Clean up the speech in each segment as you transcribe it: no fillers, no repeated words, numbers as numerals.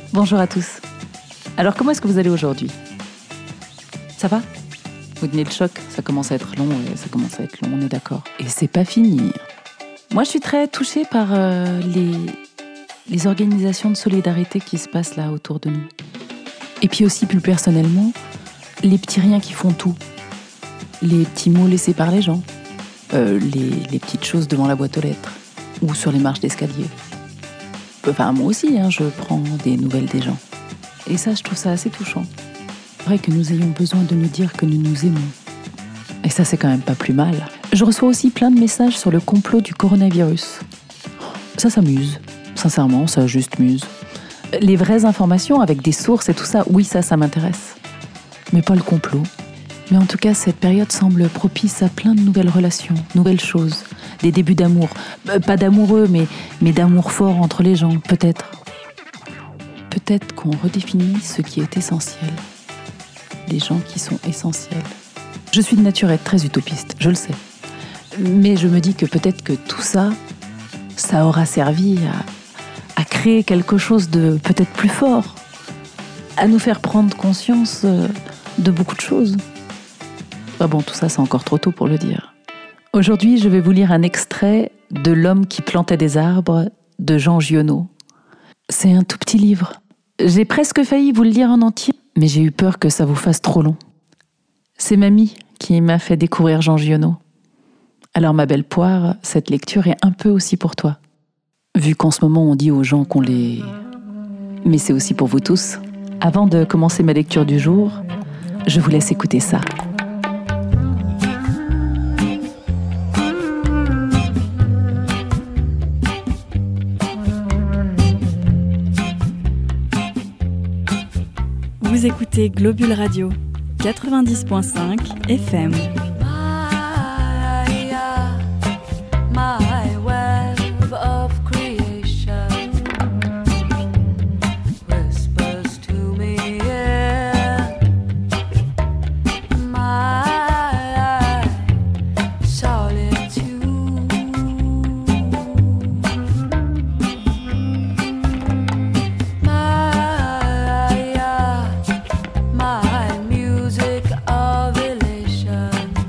Bonjour à tous. Alors comment est-ce que vous allez aujourd'hui ? Ça va ? Vous tenez le choc, ça commence à être long, on est d'accord. Et c'est pas fini. Moi je suis très touchée par les organisations de solidarité qui se passent là autour de nous. Et puis aussi plus personnellement, les petits riens qui font tout. Les petits mots laissés par les gens. Les petites choses devant la boîte aux lettres. Ou sur les marches d'escalier. Enfin, moi aussi, je prends des nouvelles des gens. Et ça, je trouve ça assez touchant. C'est vrai que nous ayons besoin de nous dire que nous nous aimons. Et ça, c'est quand même pas plus mal. Je reçois aussi plein de messages sur le complot du coronavirus. Ça m'use. Sincèrement, ça juste muse. Les vraies informations avec des sources et tout ça, oui, ça m'intéresse. Mais pas le complot. Mais en tout cas, cette période semble propice à plein de nouvelles relations, nouvelles choses, des débuts d'amour. Pas d'amoureux, mais d'amour fort entre les gens, peut-être. Peut-être qu'on redéfinit ce qui est essentiel. Les gens qui sont essentiels. Je suis de nature à être très utopiste, je le sais. Mais je me dis que peut-être que tout ça, ça aura servi à créer quelque chose de peut-être plus fort, à nous faire prendre conscience de beaucoup de choses. Bon, tout ça, c'est encore trop tôt pour le dire. Aujourd'hui, je vais vous lire un extrait de L'homme qui plantait des arbres de Jean Giono. C'est un tout petit livre. J'ai presque failli vous le lire en entier, mais j'ai eu peur que ça vous fasse trop long. C'est Mamie qui m'a fait découvrir Jean Giono. Alors ma belle poire, cette lecture est un peu aussi pour toi. Vu qu'en ce moment on dit aux gens qu'on les... Mais c'est aussi pour vous tous. Avant de commencer ma lecture du jour, je vous laisse écouter ça. Vous écoutez Globule Radio, 90.5 FM. Music of elation.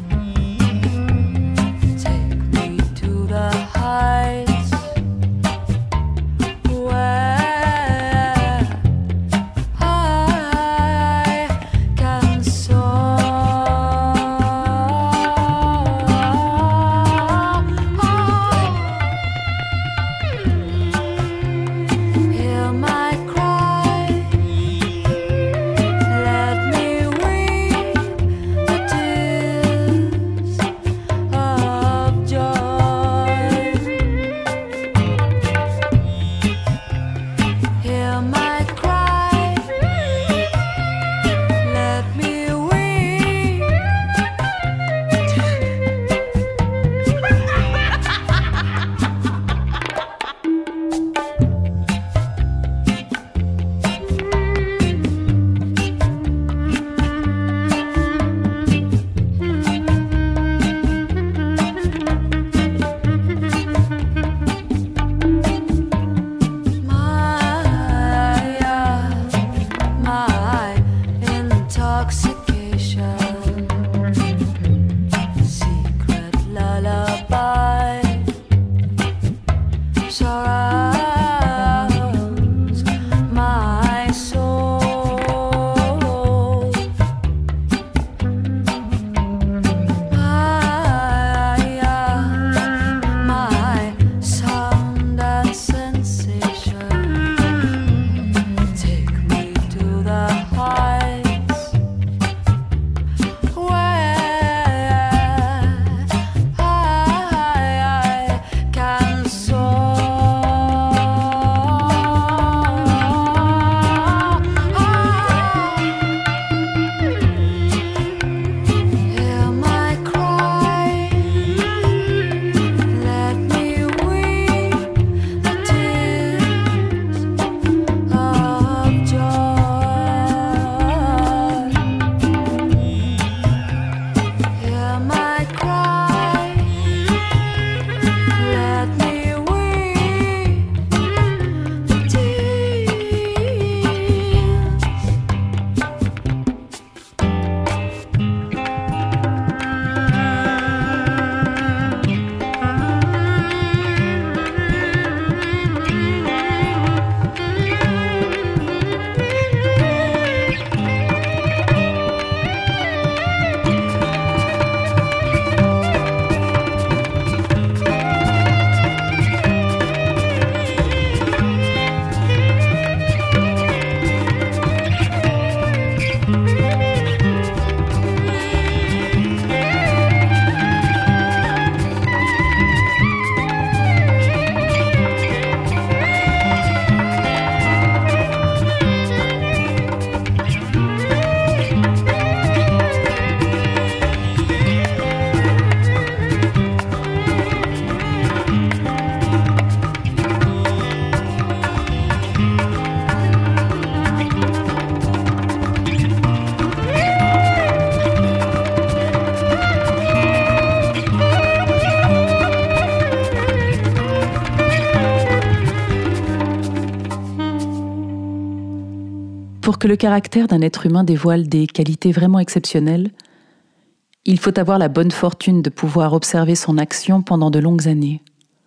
Pour que le caractère d'un être humain dévoile des qualités vraiment exceptionnelles, il faut avoir la bonne fortune de pouvoir observer son action pendant de longues années.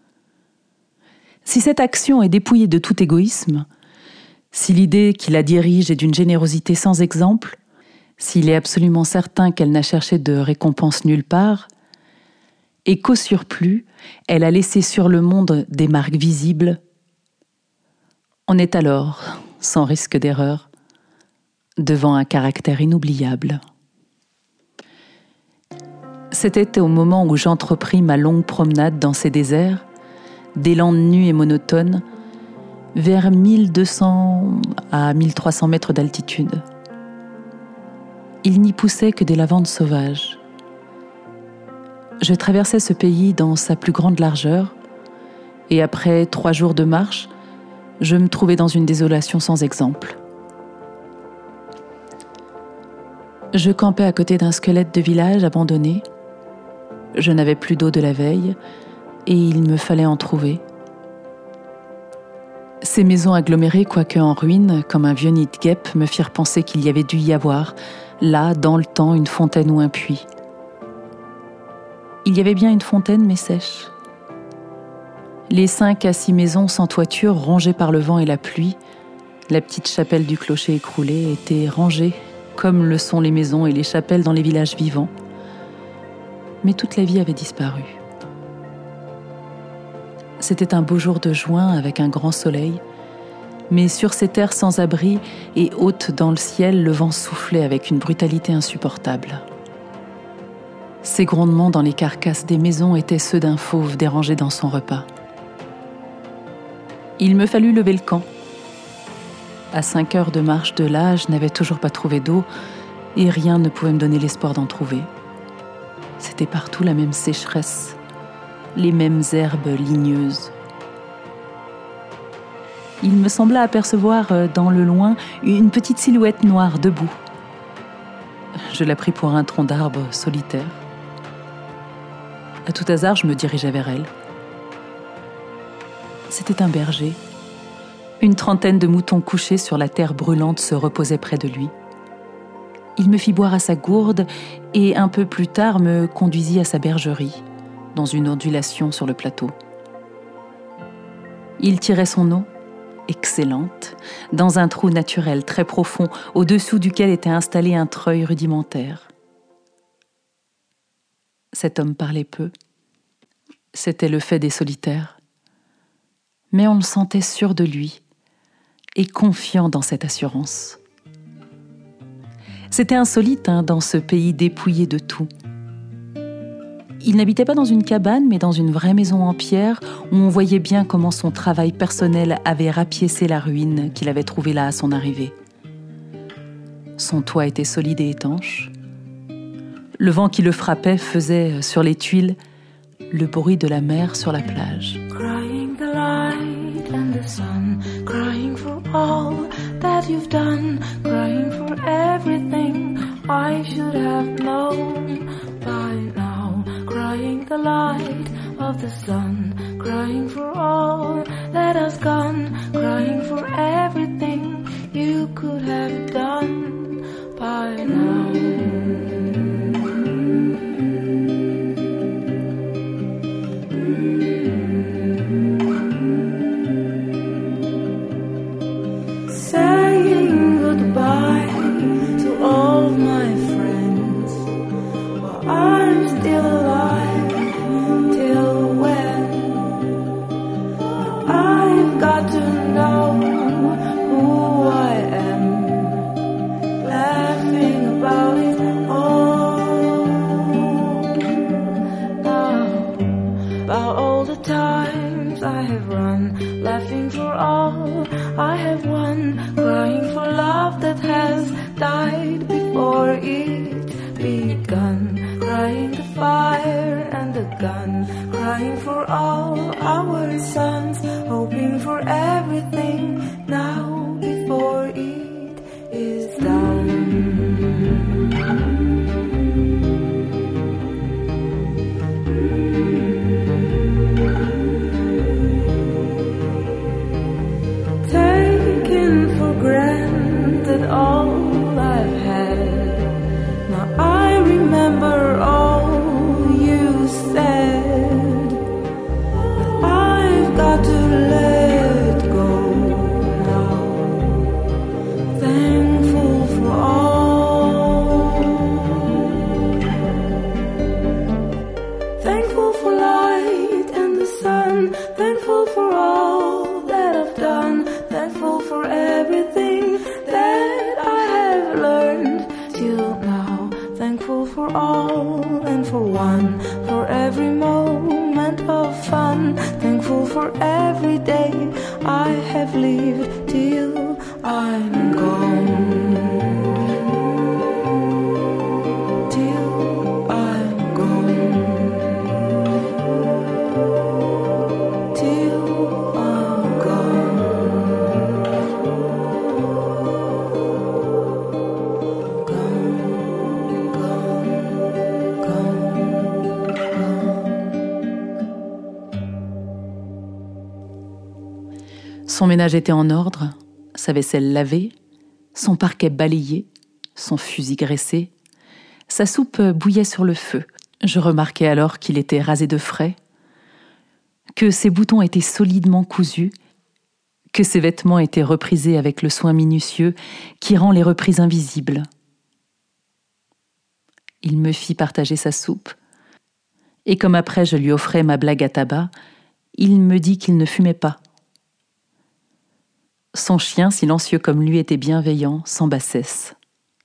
Si cette action est dépouillée de tout égoïsme, si l'idée qui la dirige est d'une générosité sans exemple, s'il est absolument certain qu'elle n'a cherché de récompense nulle part, et qu'au surplus, elle a laissé sur le monde des marques visibles, on est alors, sans risque d'erreur, devant un caractère inoubliable. C'était au moment où j'entrepris ma longue promenade dans ces déserts, des landes nues et monotones, vers 1200 à 1300 mètres d'altitude. Il n'y poussait que des lavandes sauvages. Je traversais ce pays dans sa plus grande largeur, et après 3 jours de marche, je me trouvais dans une désolation sans exemple. Je campais à côté d'un squelette de village abandonné. Je n'avais plus d'eau de la veille, et il me fallait en trouver. Ces maisons agglomérées, quoique en ruine, comme un vieux nid de guêpe, me firent penser qu'il y avait dû y avoir, là, dans le temps, une fontaine ou un puits. Il y avait bien une fontaine, mais sèche. Les 5 à 6 maisons sans toiture, rongées par le vent et la pluie, la petite chapelle du clocher écroulé, étaient rangées, comme le sont les maisons et les chapelles dans les villages vivants. Mais toute la vie avait disparu. C'était un beau jour de juin avec un grand soleil, mais sur ces terres sans abri et hautes dans le ciel, le vent soufflait avec une brutalité insupportable. Ces grondements dans les carcasses des maisons étaient ceux d'un fauve dérangé dans son repas. Il me fallut lever le camp. À 5 heures de marche de là, je n'avais toujours pas trouvé d'eau et rien ne pouvait me donner l'espoir d'en trouver. C'était partout la même sécheresse, les mêmes herbes ligneuses. Il me sembla apercevoir dans le loin une petite silhouette noire debout. Je la pris pour un tronc d'arbre solitaire. À tout hasard, je me dirigeai vers elle. C'était un berger. Une trentaine de moutons couchés sur la terre brûlante se reposaient près de lui. Il me fit boire à sa gourde et un peu plus tard me conduisit à sa bergerie, dans une ondulation sur le plateau. Il tirait son eau, excellente, dans un trou naturel très profond, au-dessous duquel était installé un treuil rudimentaire. Cet homme parlait peu. C'était le fait des solitaires. Mais on le sentait sûr de lui et confiant dans cette assurance. C'était insolite dans ce pays dépouillé de tout. Il n'habitait pas dans une cabane, mais dans une vraie maison en pierre où on voyait bien comment son travail personnel avait rapiécé la ruine qu'il avait trouvée là à son arrivée. Son toit était solide et étanche. Le vent qui le frappait faisait sur les tuiles le bruit de la mer sur la plage. Crying the light and the sun, crying for all that you've done, crying for everything I should have known by now. Crying the light of the sun, crying for all that has gone, crying for everything you could have done by now. all I've had. Now I remember all you said, but I've got to let go now. Thankful for all. Thankful for light and the sun. Thankful for all that I've done. Thankful for everything that I have learned till now. Thankful for all and for one, for every moment of fun. Thankful for every day I have lived till I'm gone. Till I'm gone. Till I'm gone. Son ménage était en ordre, sa vaisselle lavée, son parquet balayé, son fusil graissé. Sa soupe bouillait sur le feu. Je remarquai alors qu'il était rasé de frais, que ses boutons étaient solidement cousus, que ses vêtements étaient reprisés avec le soin minutieux qui rend les reprises invisibles. Il me fit partager sa soupe, et comme après je lui offrais ma blague à tabac, il me dit qu'il ne fumait pas. Son chien, silencieux comme lui, était bienveillant, sans bassesse.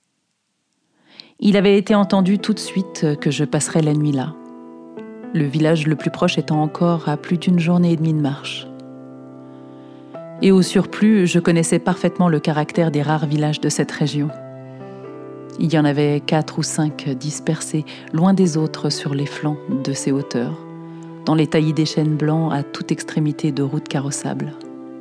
Il avait été entendu tout de suite que je passerais la nuit là, le village le plus proche étant encore à plus d'une journée et demie de marche. Et au surplus, je connaissais parfaitement le caractère des rares villages de cette région. Il y en avait 4 ou 5 dispersés, loin des autres sur les flancs de ces hauteurs, dans les taillis des chênes blancs à toute extrémité de routes carrossables.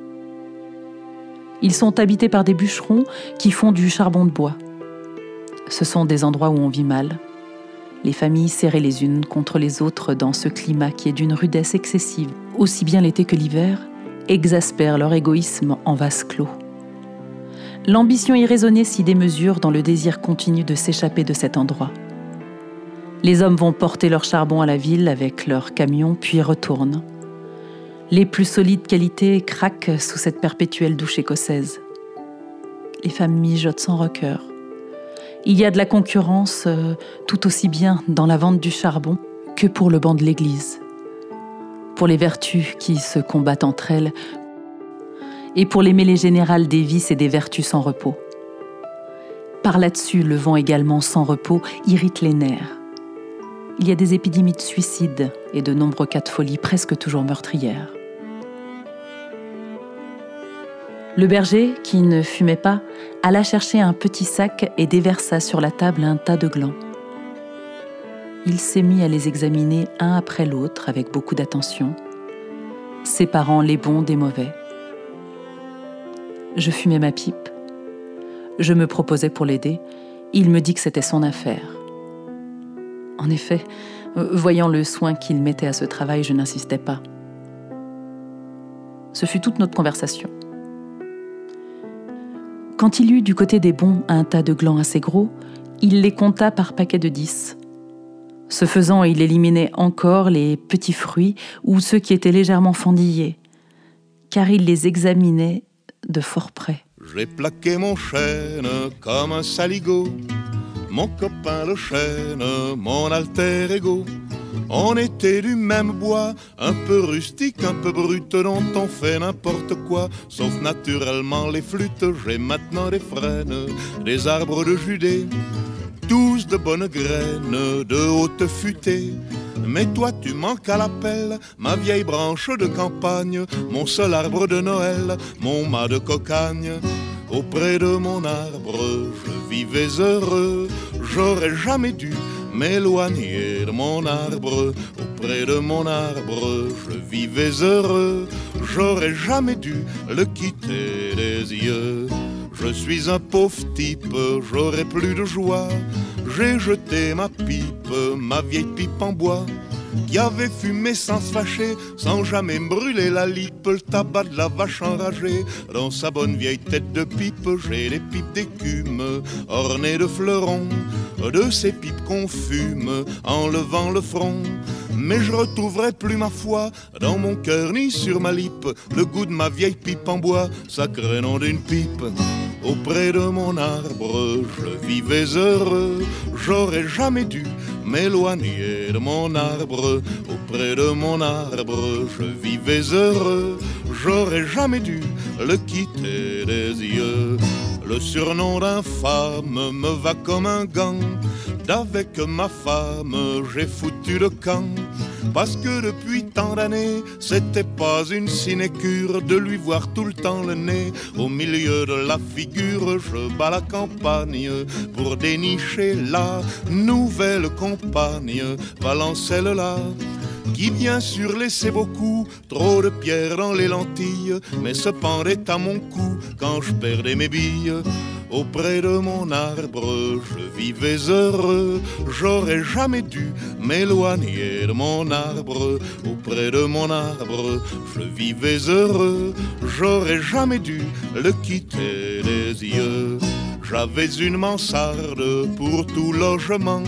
Ils sont habités par des bûcherons qui font du charbon de bois. Ce sont des endroits où on vit mal. Les familles serrées les unes contre les autres dans ce climat qui est d'une rudesse excessive, aussi bien l'été que l'hiver, exaspèrent leur égoïsme en vase clos. L'ambition irraisonnée s'y démesure dans le désir continu de s'échapper de cet endroit. Les hommes vont porter leur charbon à la ville avec leurs camions, puis retournent. Les plus solides qualités craquent sous cette perpétuelle douche écossaise. Les femmes mijotent sans recœur. Il y a de la concurrence tout aussi bien dans la vente du charbon que pour le banc de l'église. Pour les vertus qui se combattent entre elles et pour les mêlées générales des vices et des vertus sans repos. Par là-dessus, le vent également sans repos irrite les nerfs. Il y a des épidémies de suicide et de nombreux cas de folie presque toujours meurtrières. Le berger, qui ne fumait pas, alla chercher un petit sac et déversa sur la table un tas de glands. Il s'est mis à les examiner un après l'autre avec beaucoup d'attention, séparant les bons des mauvais. Je fumais ma pipe. Je me proposais pour l'aider. Il me dit que c'était son affaire. En effet, voyant le soin qu'il mettait à ce travail, je n'insistais pas. Ce fut toute notre conversation. Quand il eut du côté des bons un tas de glands assez gros, il les compta par paquets de 10. Ce faisant, il éliminait encore les petits fruits ou ceux qui étaient légèrement fendillés, car il les examinait de fort près. J'ai plaqué mon chêne comme un saligot, mon copain le chêne, mon alter ego. On était du même bois, un peu rustique, un peu brut, dont on fait n'importe quoi, sauf naturellement les flûtes. J'ai maintenant des frênes, des arbres de Judée, tous de bonnes graines, de haute futée. Mais toi tu manques à l'appel, ma vieille branche de campagne, mon seul arbre de Noël, mon mât de cocagne. Auprès de mon arbre, je vivais heureux, j'aurais jamais dû m'éloigner de mon arbre. Auprès de mon arbre, je vivais heureux, j'aurais jamais dû le quitter des yeux. Je suis un pauvre type, j'aurais plus de joie, j'ai jeté ma pipe, ma vieille pipe en bois. qui avait fumé sans se fâcher, sans jamais me brûler la lippe, le tabac de la vache enragée. Dans sa bonne vieille tête de pipe, j'ai les pipes d'écume, ornées de fleurons, de ces pipes qu'on fume en levant le front. Mais je retrouverai plus ma foi dans mon cœur ni sur ma lippe le goût de ma vieille pipe en bois, sacré nom d'une pipe. Auprès de mon arbre, je vivais heureux, j'aurais jamais dû m'éloigner de mon arbre. Auprès de mon arbre, je vivais heureux, j'aurais jamais dû le quitter des yeux. Le surnom d'infâme me va comme un gant, d'avec ma femme j'ai foutu le camp. Parce que depuis tant d'années, c'était pas une sinécure de lui voir tout le temps le nez au milieu de la figure. Je bats la campagne pour dénicher la nouvelle compagne, Valancelle-là, qui bien sûr laissait beaucoup trop de pierres dans les lentilles, mais se pendait à mon cou quand je perdais mes billes. Auprès de mon arbre, je vivais heureux, j'aurais jamais dû m'éloigner de mon arbre. Auprès de mon arbre, je vivais heureux, j'aurais jamais dû le quitter des yeux. J'avais une mansarde pour tout logement,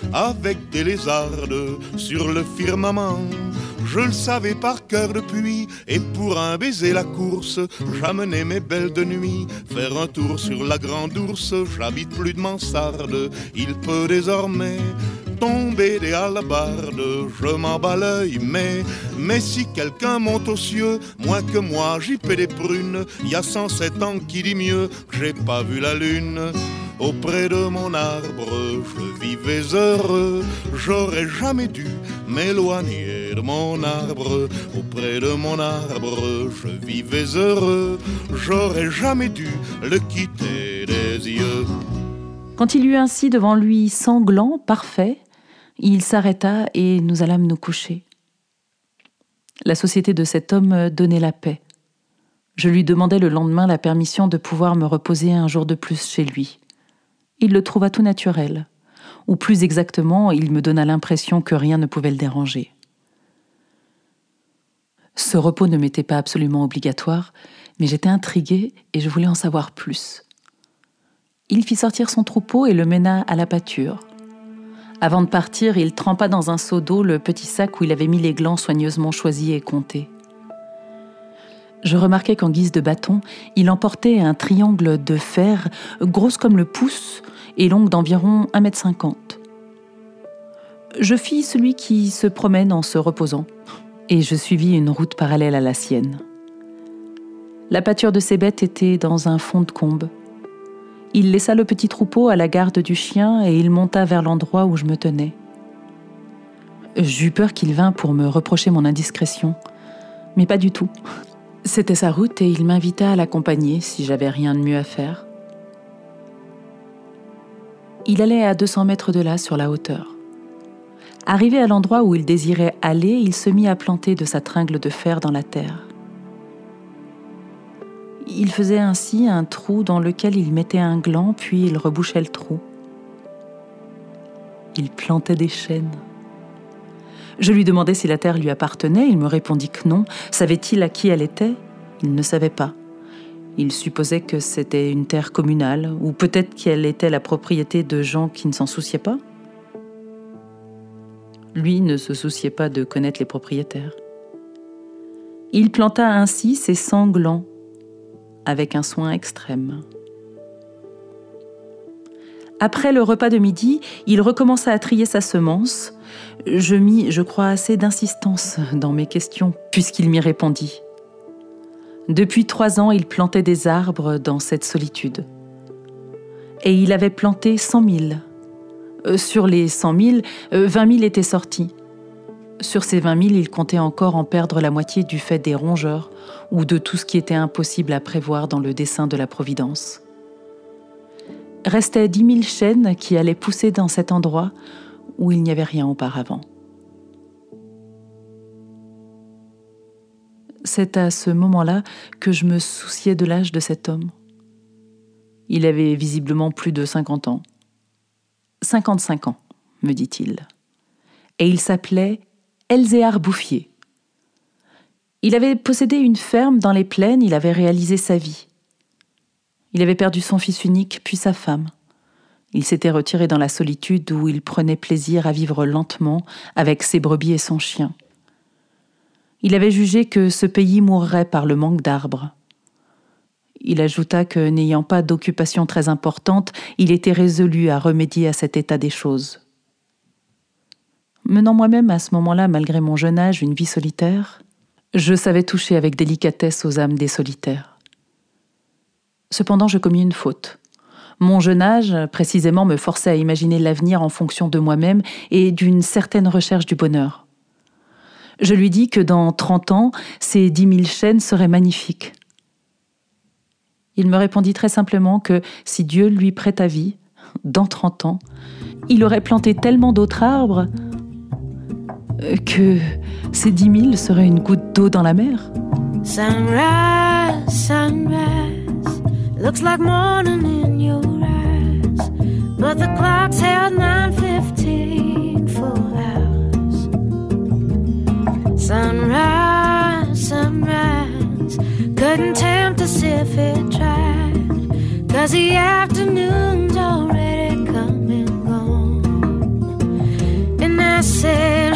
avec des lézardes sur le firmament. Je le savais par cœur depuis, et pour un baiser la course, j'amenais mes belles de nuit faire un tour sur la grande ours. J'habite plus de mansarde, il peut désormais tomber des hallebardes, je m'en bats l'œil, mais si quelqu'un monte aux cieux, moins que moi j'y paie des prunes. Y a 107 ans qui dit mieux que j'ai pas vu la lune. Auprès de mon arbre, je vivais heureux, j'aurais jamais dû m'éloigner de mon arbre. Auprès de mon arbre, je vivais heureux, j'aurais jamais dû le quitter des yeux. Quand il eut ainsi devant lui sanglant, parfait, il s'arrêta et nous allâmes nous coucher. La société de cet homme donnait la paix. Je lui demandai le lendemain la permission de pouvoir me reposer un jour de plus chez lui. Il le trouva tout naturel, ou plus exactement, il me donna l'impression que rien ne pouvait le déranger. Ce repos ne m'était pas absolument obligatoire, mais j'étais intriguée et je voulais en savoir plus. Il fit sortir son troupeau et le mena à la pâture. Avant de partir, il trempa dans un seau d'eau le petit sac où il avait mis les glands soigneusement choisis et comptés. Je remarquai qu'en guise de bâton, il emportait un triangle de fer, grosse comme le pouce et longue d'environ 1,50 m. Je fis celui qui se promène en se reposant, et je suivis une route parallèle à la sienne. La pâture de ces bêtes était dans un fond de combe. Il laissa le petit troupeau à la garde du chien et il monta vers l'endroit où je me tenais. J'eus peur qu'il vînt pour me reprocher mon indiscrétion, mais pas du tout. C'était sa route et il m'invita à l'accompagner si j'avais rien de mieux à faire. Il allait à 200 mètres de là, sur la hauteur. Arrivé à l'endroit où il désirait aller, il se mit à planter de sa tringle de fer dans la terre. Il faisait ainsi un trou dans lequel il mettait un gland, puis il rebouchait le trou. Il plantait des chênes. Je lui demandai si la terre lui appartenait, il me répondit que non. Savait-il à qui elle était ? Il ne savait pas. Il supposait que c'était une terre communale, ou peut-être qu'elle était la propriété de gens qui ne s'en souciaient pas. Lui ne se souciait pas de connaître les propriétaires. Il planta ainsi ses 100 glands, avec un soin extrême. Après le repas de midi, il recommença à trier sa semence. Je mis, je crois, assez d'insistance dans mes questions, puisqu'il m'y répondit. Depuis 3 ans, il plantait des arbres dans cette solitude. Et il avait planté 100 000. Sur les 100 000, 20 000 étaient sortis. Sur ces 20 000, il comptait encore en perdre la moitié du fait des rongeurs ou de tout ce qui était impossible à prévoir dans le dessein de la Providence. Restaient 10 000 chênes qui allaient pousser dans cet endroit où il n'y avait rien auparavant. C'est à ce moment-là que je me souciais de l'âge de cet homme. Il avait visiblement plus de 50 ans. 55 ans, me dit-il. Et il s'appelait Elzéar Bouffier. Il avait possédé une ferme dans les plaines, il avait réalisé sa vie. Il avait perdu son fils unique, puis sa femme. Il s'était retiré dans la solitude où il prenait plaisir à vivre lentement avec ses brebis et son chien. Il avait jugé que ce pays mourrait par le manque d'arbres. Il ajouta que, n'ayant pas d'occupation très importante, il était résolu à remédier à cet état des choses. Menant moi-même à ce moment-là, malgré mon jeune âge, une vie solitaire, je savais toucher avec délicatesse aux âmes des solitaires. Cependant, je commis une faute. Mon jeune âge, précisément, me forçait à imaginer l'avenir en fonction de moi-même et d'une certaine recherche du bonheur. Je lui dis que dans 30 ans, ces 10 000 chênes seraient magnifiques. Il me répondit très simplement que si Dieu lui prêta vie, dans 30 ans, il aurait planté tellement d'autres arbres que ces 10 000 seraient une goutte d'eau dans la mer. Sunrise, sunrise, looks like morning in your eyes, but the clock's held 9:15 full hours. Sunrise, sunrise, couldn't tempt us if it tried, 'cause the afternoon's already come and gone. And I said,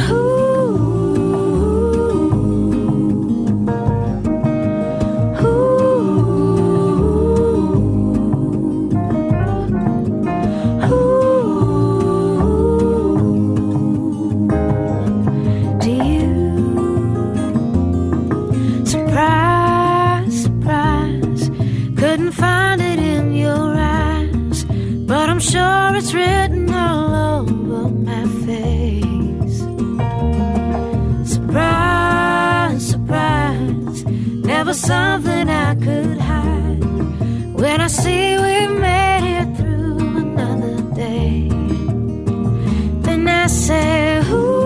sure it's written all over my face. Surprise, surprise, never something I could hide. When I see we've made it through another day, then I say, ooh.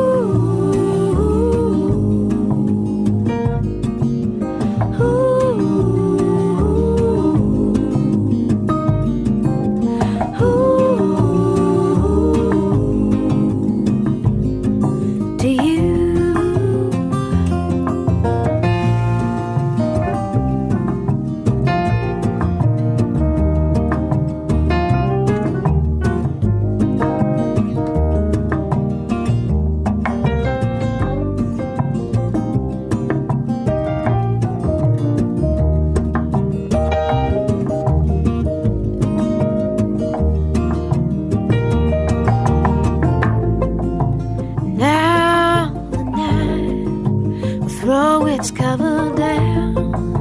Throw its cover down,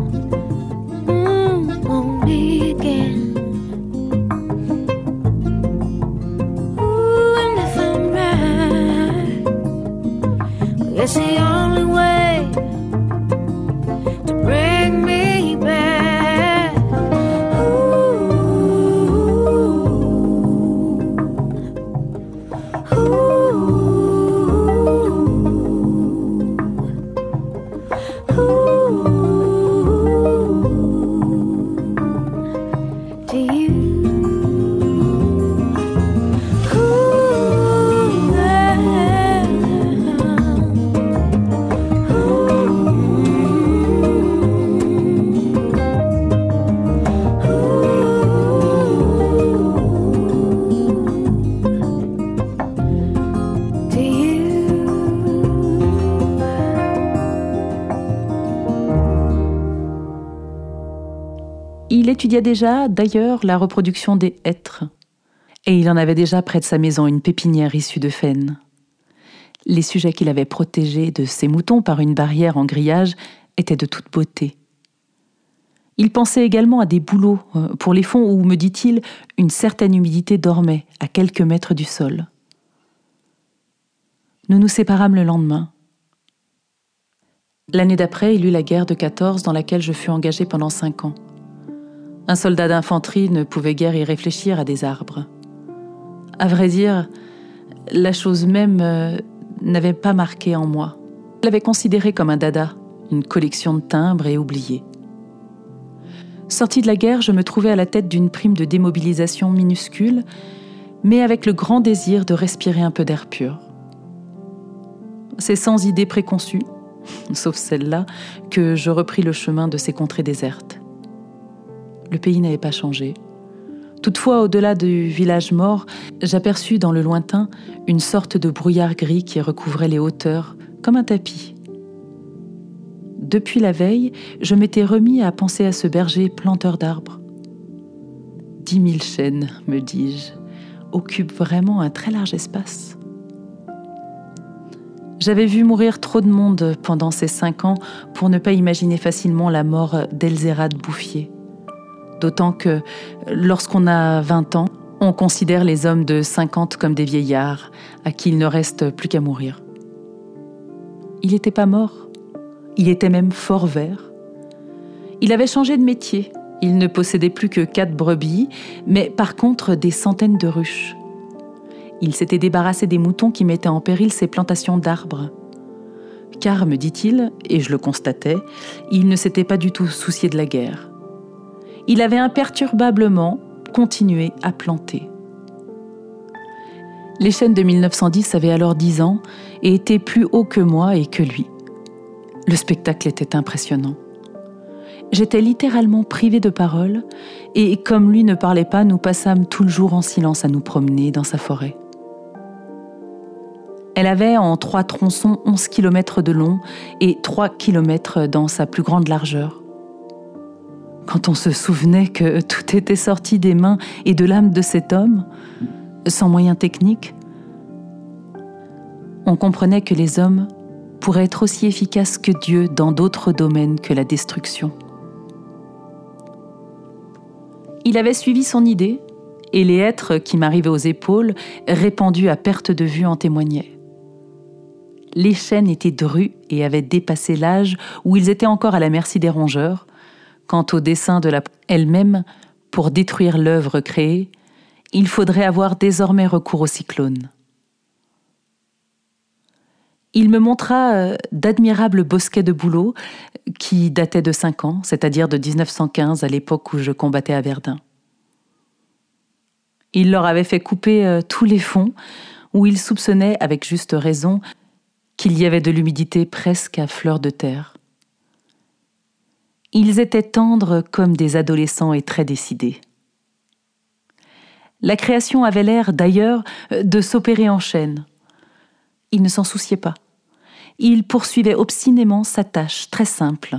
won't be again. Ooh, and if I'm right, well, it's the only way to bring me back. Ooh, ooh. Il étudia déjà, d'ailleurs, la reproduction des hêtres. Et il en avait déjà près de sa maison une pépinière issue de faine. Les sujets qu'il avait protégés de ses moutons par une barrière en grillage étaient de toute beauté. Il pensait également à des bouleaux pour les fonds où, me dit-il, une certaine humidité dormait à quelques mètres du sol. Nous nous séparâmes le lendemain. L'année d'après, il eut la guerre de 14 dans laquelle je fus engagé pendant 5 ans. Un soldat d'infanterie ne pouvait guère y réfléchir à des arbres. À vrai dire, la chose même n'avait pas marqué en moi. Je l'avais considéré comme un dada, une collection de timbres et oublié. Sorti de la guerre, je me trouvais à la tête d'une prime de démobilisation minuscule, mais avec le grand désir de respirer un peu d'air pur. c'est sans idée préconçue, sauf celle-là, que je repris le chemin de ces contrées désertes. Le pays n'avait pas changé. Toutefois, au-delà du village mort, j'aperçus dans le lointain une sorte de brouillard gris qui recouvrait les hauteurs, comme un tapis. Depuis la veille, je m'étais remis à penser à ce berger planteur d'arbres. 10 000 chênes, me dis-je, occupent vraiment un très large espace. J'avais vu mourir trop de monde pendant ces 5 ans pour ne pas imaginer facilement la mort d'Elzérad Bouffier. D'autant que, lorsqu'on a 20 ans, on considère les hommes de 50 comme des vieillards, à qui il ne reste plus qu'à mourir. Il n'était pas mort, il était même fort vert. Il avait changé de métier, il ne possédait plus que 4 brebis, mais par contre des centaines de ruches. Il s'était débarrassé des moutons qui mettaient en péril ses plantations d'arbres. Car, me dit-il, et je le constatais, il ne s'était pas du tout soucié de la guerre. Il avait imperturbablement continué à planter. Les chênes de 1910 avaient alors 10 ans et étaient plus hauts que moi et que lui. Le spectacle était impressionnant. J'étais littéralement privée de parole et comme lui ne parlait pas, nous passâmes tout le jour en silence à nous promener dans sa forêt. Elle avait en 3 tronçons 11 km de long et 3 km dans sa plus grande largeur. Quand on se souvenait que tout était sorti des mains et de l'âme de cet homme, sans moyens techniques, on comprenait que les hommes pourraient être aussi efficaces que Dieu dans d'autres domaines que la destruction. Il avait suivi son idée, et les hêtres qui m'arrivaient aux épaules, répandus à perte de vue, en témoignaient. Les chênes étaient drus et avaient dépassé l'âge où ils étaient encore à la merci des rongeurs. Quant au dessein de la elle-même, pour détruire l'œuvre créée, il faudrait avoir désormais recours au cyclone. Il me montra d'admirables bosquets de bouleaux qui dataient de 5 ans, c'est-à-dire de 1915, à l'époque où je combattais à Verdun. Il leur avait fait couper tous les fonds où il soupçonnait, avec juste raison, qu'il y avait de l'humidité presque à fleur de terre. Ils étaient tendres comme des adolescents et très décidés. La création avait l'air, d'ailleurs, de s'opérer en chaîne. Il ne s'en souciait pas. Il poursuivait obstinément sa tâche, très simple.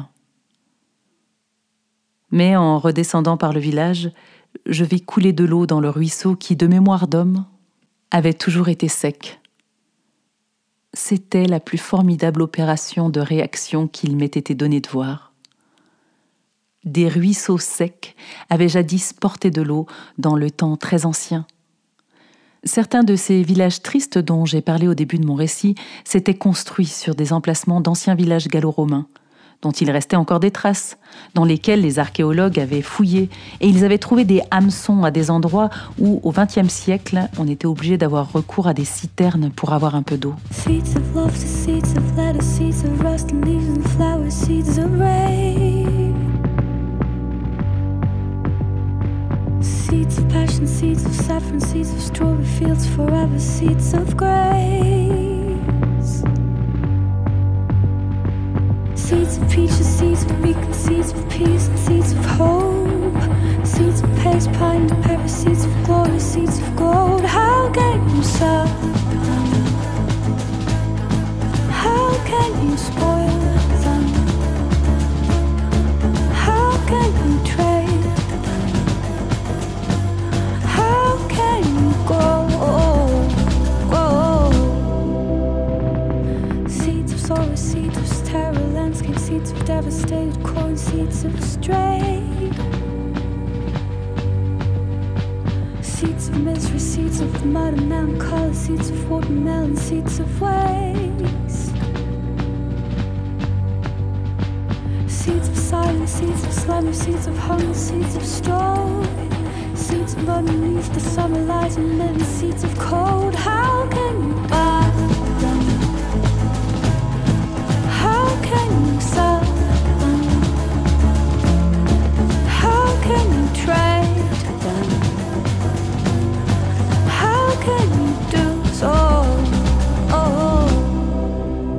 Mais en redescendant par le village, je vis couler de l'eau dans le ruisseau qui, de mémoire d'homme, avait toujours été sec. C'était la plus formidable opération de réaction qu'il m'ait été donné de voir. Des ruisseaux secs avaient jadis porté de l'eau dans le temps très ancien. Certains de ces villages tristes dont j'ai parlé au début de mon récit s'étaient construits sur des emplacements d'anciens villages gallo-romains, dont il restait encore des traces, dans lesquels les archéologues avaient fouillé, et ils avaient trouvé des hameçons à des endroits où, au XXe siècle, on était obligé d'avoir recours à des citernes pour avoir un peu d'eau. Seeds of love to seeds of lettuce, seeds of rust and leaves and flowers, seeds of rain. Seeds of passion, seeds of saffron, seeds of strawberry fields forever, seeds of grace. Seeds of peaches, seeds of beacon, seeds of peace, and seeds of hope. Seeds of pace, pine, and pepper, seeds of glory, seeds of gold. How can you sow? How can you spoil them? How can you trade? How can you grow? Seeds of sorrow, seeds of terror, landscape, seeds of devastated corn, seeds of stray. Seeds of misery, seeds of mud and melancholy, seeds of watermelon, seeds of waste. Seeds of silence, seeds of slumber, seeds of hunger, seeds of story. Seeds of underneath the summer light and living seeds of cold. How can you buy them? How can you sell them? How can you trade them? How can you do so?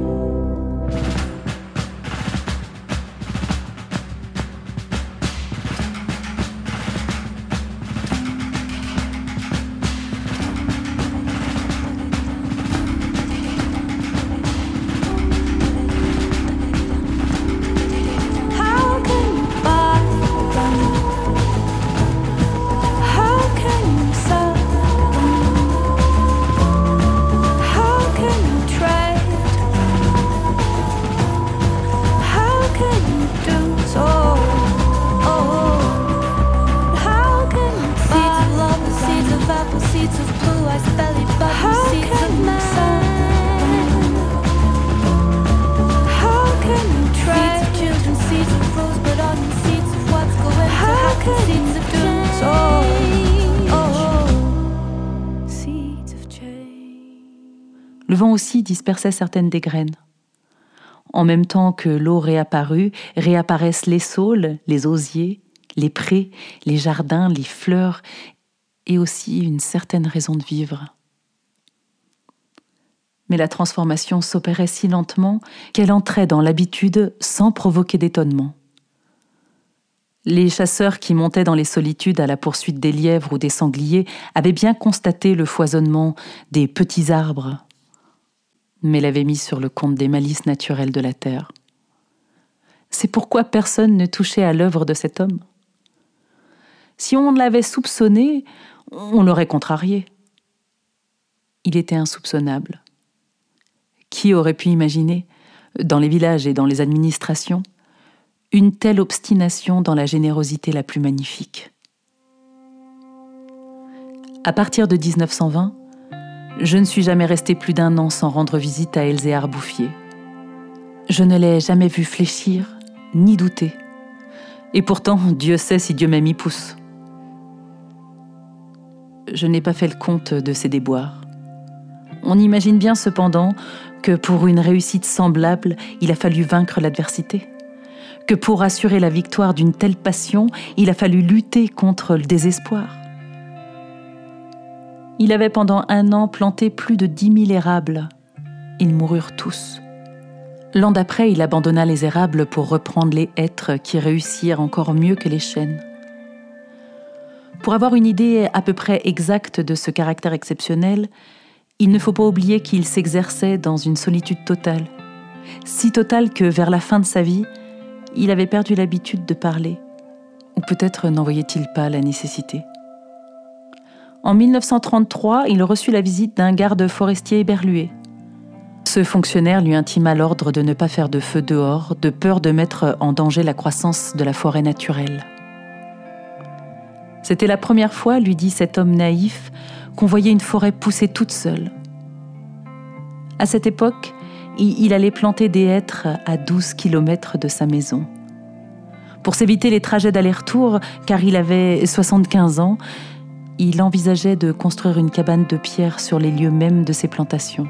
seeds of change. Seeds of change. Le vent aussi dispersait certaines des graines. En même temps que l'eau réapparut, réapparaissent les saules, les osiers, les prés, les jardins, les fleurs, et aussi une certaine raison de vivre. Mais la transformation s'opérait si lentement qu'elle entrait dans l'habitude sans provoquer d'étonnement. Les chasseurs qui montaient dans les solitudes à la poursuite des lièvres ou des sangliers avaient bien constaté le foisonnement des petits arbres, mais l'avaient mis sur le compte des malices naturelles de la terre. C'est pourquoi personne ne touchait à l'œuvre de cet homme. Si on l'avait soupçonné, on l'aurait contrarié. Il était insoupçonnable. Qui aurait pu imaginer, dans les villages et dans les administrations, une telle obstination dans la générosité la plus magnifique? À partir de 1920, je ne suis jamais restée plus d'1 an sans rendre visite à Elzéar Bouffier. Je ne l'ai jamais vu fléchir, ni douter. Et pourtant, Dieu sait si Dieu m'aime y pousse. Je n'ai pas fait le compte de ses déboires. On imagine bien cependant que pour une réussite semblable, il a fallu vaincre l'adversité. Que pour assurer la victoire d'une telle passion, il a fallu lutter contre le désespoir. Il avait pendant 1 an planté plus de 10 000 érables. Ils moururent tous. L'an d'après, il abandonna les érables pour reprendre les hêtres qui réussirent encore mieux que les chênes. Pour avoir une idée à peu près exacte de ce caractère exceptionnel, il ne faut pas oublier qu'il s'exerçait dans une solitude totale. Si totale que vers la fin de sa vie, il avait perdu l'habitude de parler. Ou peut-être n'en voyait-il pas la nécessité. En 1933, il reçut la visite d'un garde forestier éberlué. Ce fonctionnaire lui intima l'ordre de ne pas faire de feu dehors, de peur de mettre en danger la croissance de la forêt naturelle. C'était la première fois, lui dit cet homme naïf, qu'on voyait une forêt pousser toute seule. À cette époque, il allait planter des hêtres à 12 kilomètres de sa maison. Pour s'éviter les trajets d'aller-retour, car il avait 75 ans, il envisageait de construire une cabane de pierre sur les lieux mêmes de ses plantations.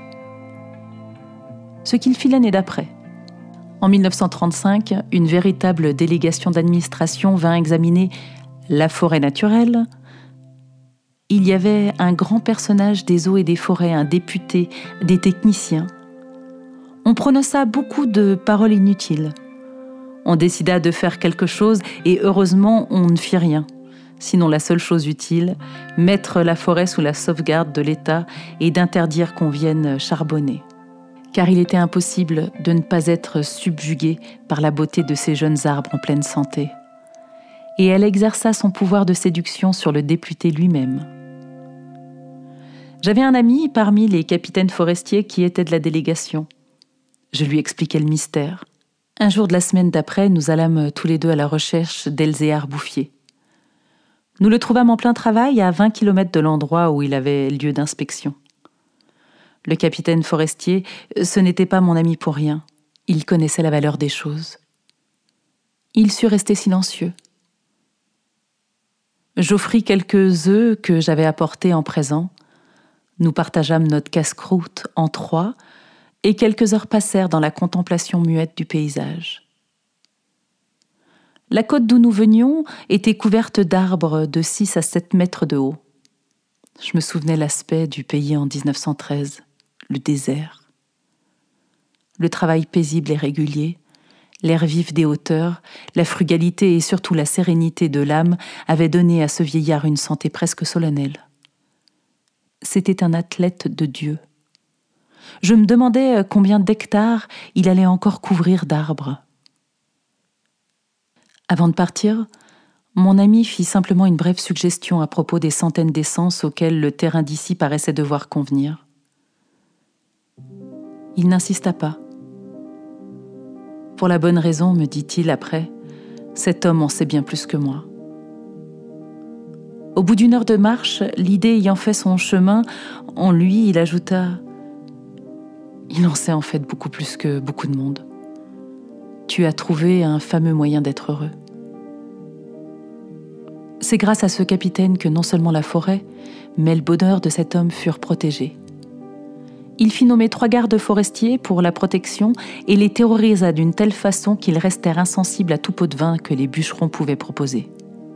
Ce qu'il fit l'année d'après. En 1935, une véritable délégation d'administration vint examiner la forêt naturelle. Il y avait un grand personnage des eaux et des forêts, un député, des techniciens. On prononça beaucoup de paroles inutiles. On décida de faire quelque chose et heureusement, on ne fit rien. Sinon la seule chose utile, mettre la forêt sous la sauvegarde de l'État et d'interdire qu'on vienne charbonner. Car il était impossible de ne pas être subjugué par la beauté de ces jeunes arbres en pleine santé. Et elle exerça son pouvoir de séduction sur le député lui-même. J'avais un ami parmi les capitaines forestiers qui étaient de la délégation. Je lui expliquai le mystère. Un jour de la semaine d'après, nous allâmes tous les deux à la recherche d'Elzéar Bouffier. Nous le trouvâmes en plein travail à 20 kilomètres de l'endroit où il avait lieu d'inspection. Le capitaine forestier, ce n'était pas mon ami pour rien. Il connaissait la valeur des choses. Il sut rester silencieux. J'offris quelques œufs que j'avais apportés en présent. Nous partageâmes notre casse-croûte en 3 et quelques heures passèrent dans la contemplation muette du paysage. La côte d'où nous venions était couverte d'arbres de 6 à 7 mètres de haut. Je me souvenais l'aspect du pays en 1913, le désert. Le travail paisible et régulier, l'air vif des hauteurs, la frugalité et surtout la sérénité de l'âme avaient donné à ce vieillard une santé presque solennelle. C'était un athlète de Dieu. Je me demandais combien d'hectares il allait encore couvrir d'arbres. Avant de partir, mon ami fit simplement une brève suggestion à propos des centaines d'essences auxquelles le terrain d'ici paraissait devoir convenir. Il n'insista pas. Pour la bonne raison, me dit-il après, cet homme en sait bien plus que moi. Au bout d'1 heure de marche, l'idée ayant fait son chemin, en lui, il ajouta « Il en sait en fait beaucoup plus que beaucoup de monde. Tu as trouvé un fameux moyen d'être heureux. » C'est grâce à ce capitaine que non seulement la forêt, mais le bonheur de cet homme furent protégés. Il fit nommer 3 gardes forestiers pour la protection et les terrorisa d'une telle façon qu'ils restèrent insensibles à tout pot de vin que les bûcherons pouvaient proposer.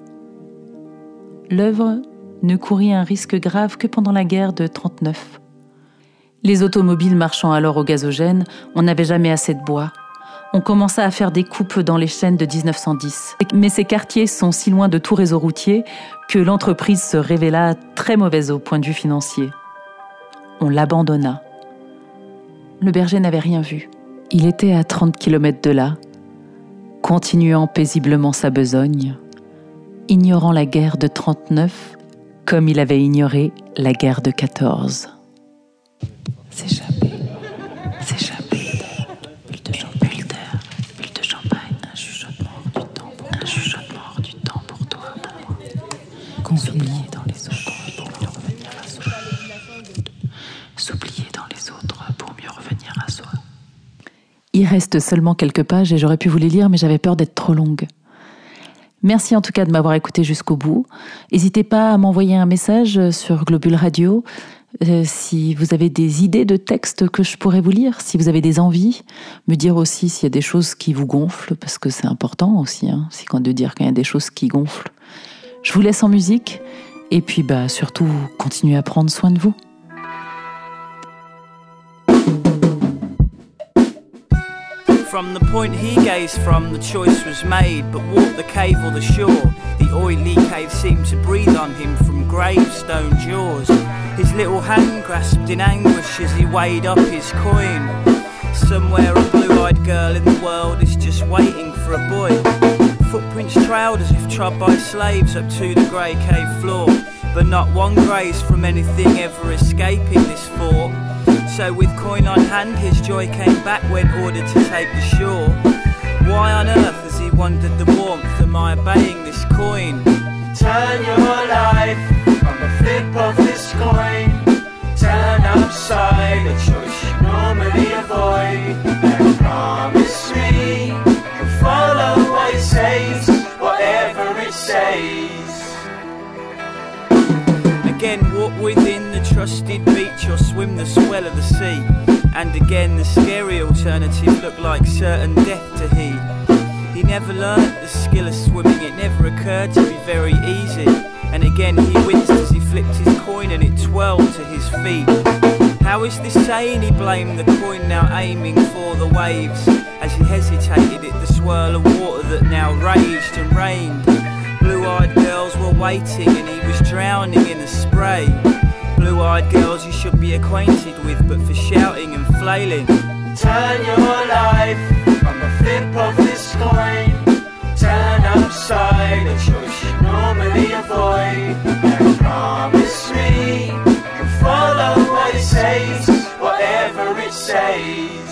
L'œuvre ne courut un risque grave que pendant la guerre de 39. Les automobiles marchant alors au gazogène, on n'avait jamais assez de bois. On commença à faire des coupes dans les chênes de 1910. Mais ces quartiers sont si loin de tout réseau routier que l'entreprise se révéla très mauvaise au point de vue financier. On l'abandonna. Le berger n'avait rien vu. Il était à 30 km de là, continuant paisiblement sa besogne, ignorant la guerre de 39 comme il avait ignoré la guerre de 14. S'échapper, s'échapper, bulle de champagne, bulle de champagne, un chuchotement hors du temps pour toi, pour moi. S'oublier dans les autres pour mieux revenir à soi. S'oublier dans les autres pour mieux revenir à soi. Il reste seulement quelques pages et j'aurais pu vous les lire, mais j'avais peur d'être trop longue. Merci en tout cas de m'avoir écouté jusqu'au bout. N'hésitez pas à m'envoyer un message sur Globule Radio si vous avez des idées de textes que je pourrais vous lire, si vous avez des envies, me dire aussi s'il y a des choses qui vous gonflent, parce que c'est important aussi, c'est quand de dire qu'il y a des choses qui gonflent. Je vous laisse en musique, et puis surtout, continuez à prendre soin de vous. From the point he gazed from, the choice was made. But walk the cave or the shore, the oily cave seemed to breathe on him from gravestone jaws. His little hand grasped in anguish as he weighed up his coin. Somewhere a blue-eyed girl in the world is just waiting for a boy. Footprints trailed as if trod by slaves up to the grey cave floor. But not one graze from anything ever escaping this fort. So with coin on hand his joy came back when ordered to take the shore. Why on earth, as he wondered the warmth, am I obeying this coin? Turn your life on the flip of this coin. Turn upside, a choice you normally avoid. And promise me you'll follow what it says, whatever it says. Again, walk within the trusted beach or swim the swell of the sea. And again, the scary alternative looked like certain death to he. He never learnt the skill of swimming, it never occurred to be very easy. And again, he winced as he flipped his coin and it twirled to his feet. How is this saying? He blamed the coin, now aiming for the waves. As he hesitated at the swirl of water that now raged and rained. Blue-eyed girls were waiting and he was drowning in the spray. Blue-eyed girls you should be acquainted with, but for shouting and flailing. Turn your life on the flip of this coin. Turn upside, a choice you normally avoid. And promise me you'll follow what it says, whatever it says.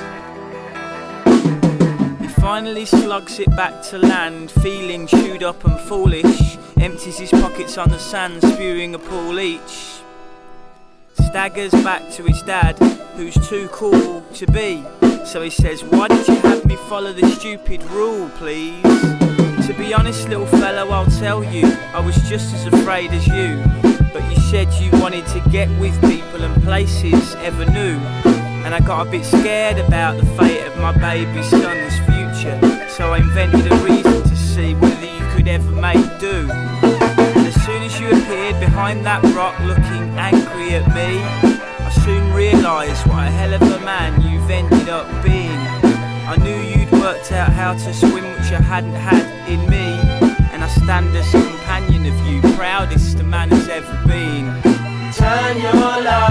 Finally slugs it back to land, feeling chewed up and foolish. Empties his pockets on the sand, spewing a pool each. Staggers back to his dad, who's too cool to be. So he says, why did you have me follow the stupid rule, please? To be honest, little fellow, I'll tell you, I was just as afraid as you. But you said you wanted to get with people and places ever new. And I got a bit scared about the fate of my baby son's future. So I invented a reason to see whether you could ever make do. And as soon as you appeared behind that rock looking angry at me, I soon realised what a hell of a man you've ended up being. I knew you'd worked out how to swim, which I hadn't had in me. And I stand as companion of you, proudest a man has ever been. Turn your life